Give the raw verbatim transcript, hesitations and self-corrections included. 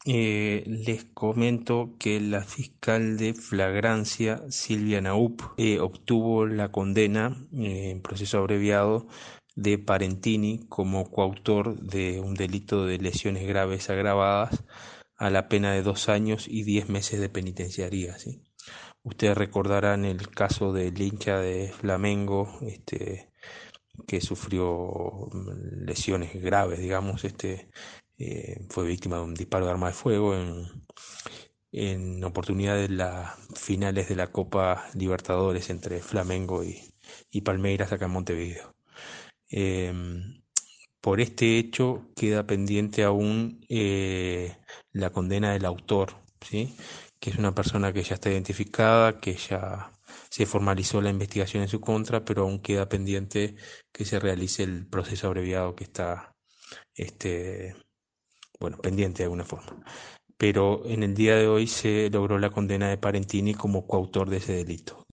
Eh, les comento que la fiscal de flagrancia, Silvia Naup, eh, obtuvo la condena eh, en proceso abreviado de Parentini como coautor de un delito de lesiones graves agravadas a la pena de dos años y diez meses de penitenciaría, ¿sí? Ustedes recordarán el caso del hincha de Flamengo, este, que sufrió mm, lesiones graves, digamos, este, eh, fue víctima de un disparo de arma de fuego en, en oportunidad de las finales de la Copa Libertadores entre Flamengo y, y Palmeiras acá en Montevideo. Eh, por este hecho queda pendiente aún eh, la condena del autor, ¿sí? Que es una persona que ya está identificada, que ya se formalizó la investigación en su contra, pero aún queda pendiente que se realice el proceso abreviado que está, este, bueno, pendiente de alguna forma. Pero en el día de hoy se logró la condena de Parentini como coautor de ese delito.